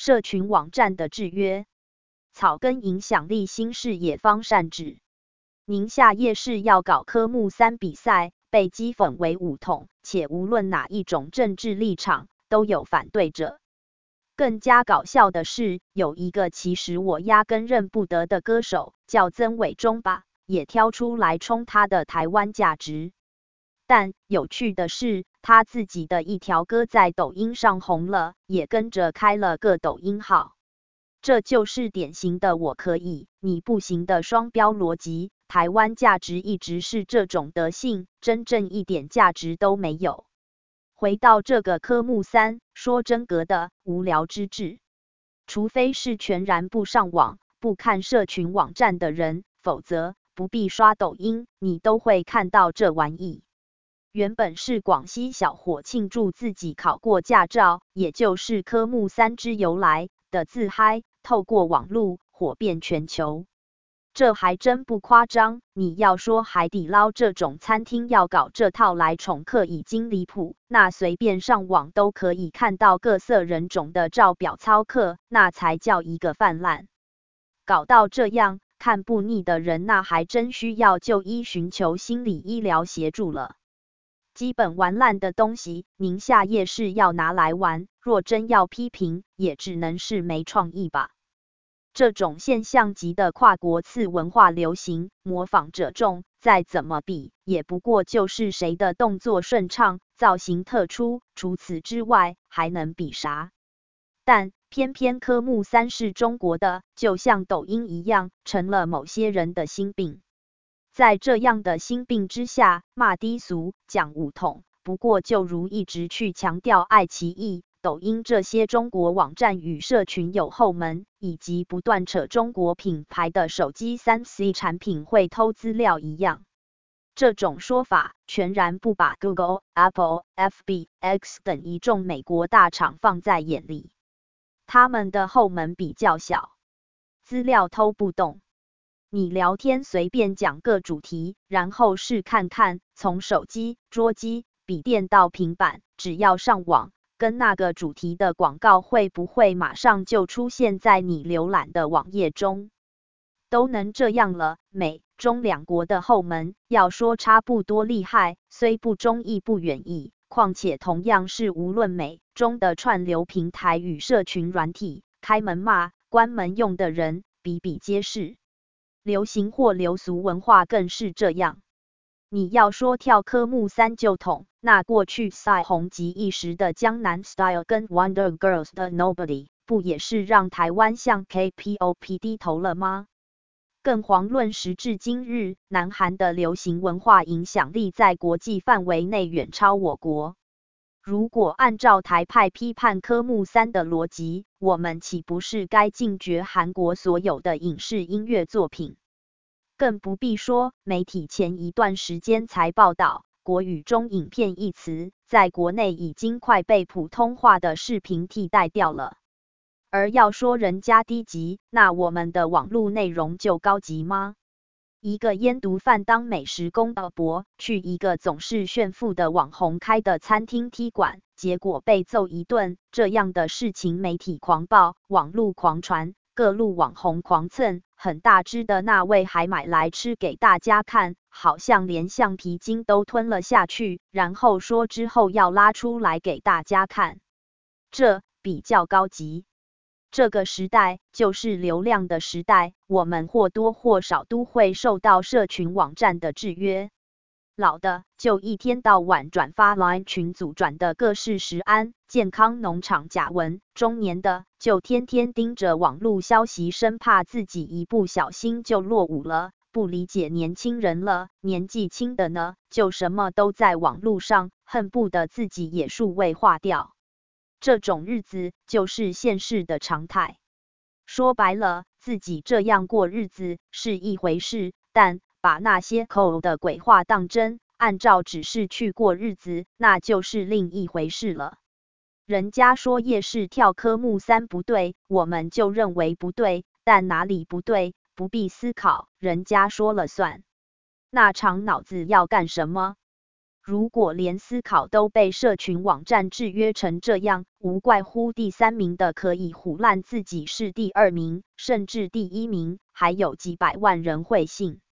社群网站的制约。草根影响力新视野方善治。宁夏夜市要搞科目3比赛，被讥讽为武统，且无论哪一种政治立场，都有反对者。更加搞笑的是，有一个其实我压根认不得的歌手，叫曾伟忠吧，也挑出来冲他的台湾价值。但有趣的是，他自己的一条歌在抖音上红了，也跟着开了个抖音号。这就是典型的我可以，你不行的双标逻辑。台湾价值一直是这种德性，真正一点价值都没有。回到这个科目3，说真格的无聊之至。除非是全然不上网、不看社群网站的人，否则不必刷抖音，你都会看到这玩意。原本是广西小伙庆祝自己考过驾照，也就是科目3之由来的自嗨，透过网路火遍全球。这还真不夸张，你要说海底捞这种餐厅要搞这套来宠客已经离谱，那随便上网都可以看到各色人种的照表操课，那才叫一个泛滥。搞到这样，看不腻的人那还真需要就医寻求心理医疗协助了。基本玩烂的东西，宁夏夜市要拿来玩，若真要批评，也只能是没创意吧。这种现象级的跨国次文化流行，模仿者众，再怎么比，也不过就是谁的动作顺畅，造型特出，除此之外，还能比啥？但偏偏科目3是中国的，就像抖音一样，成了某些人的心病。在这样的心病之下，骂低俗，讲武统，不过就如一直去强调爱奇艺、抖音这些中国网站与社群有后门，以及不断扯中国品牌的手机 3C 产品会偷资料一样。这种说法全然不把 Google、Apple、FB、X 等一众美国大厂放在眼里。他们的后门比较小，资料偷不动。你聊天随便讲个主题，然后试看看，从手机、桌机、笔电到平板，只要上网，跟那个主题的广告会不会马上就出现在你浏览的网页中？都能这样了，美中两国的后门，要说差不多厉害，虽不中亦不远矣。况且同样是无论美中的串流平台与社群软体，开门骂、关门用的人比比皆是。流行或流俗文化更是这样。你要说跳科目3就统，那过去赛红极一时的江南 Style 跟 Wonder Girls 的 Nobody， 不也是让台湾向 K-pop 低头了吗？更遑论时至今日，南韩的流行文化影响力在国际范围内远超我国。如果按照台派批判科目3的逻辑，我们岂不是该禁绝韩国所有的影视音乐作品？更不必说，媒体前一段时间才报道，国语中影片一词，在国内已经快被普通话的视频替代掉了。而要说人家低级，那我们的网络内容就高级吗？一个烟毒贩当美食公道伯，去一个总是炫富的网红开的餐厅踢馆，结果被揍一顿，这样的事情媒体狂报，网络狂传，各路网红狂蹭，很大只的那位还买来吃给大家看，好像连橡皮筋都吞了下去，然后说之后要拉出来给大家看，这比较高级。这个时代就是流量的时代，我们或多或少都会受到社群网站的制约。老的就一天到晚转发 LINE 群组转的各式食安、健康农场假文，中年的就天天盯着网络消息，生怕自己一不小心就落伍了，不理解年轻人了，年纪轻的呢，就什么都在网络上，恨不得自己也数位化掉。这种日子就是现世的常态。说白了，自己这样过日子是一回事，但把那些口的鬼话当真，按照指示去过日子，那就是另一回事了。人家说夜市跳科目3不对，我们就认为不对，但哪里不对，不必思考，人家说了算。那长脑子要干什么？ 如果连思考都被社群网站制约成这样，无怪乎第3名的可以唬烂自己是第2名，甚至第1名，还有几百万人会信。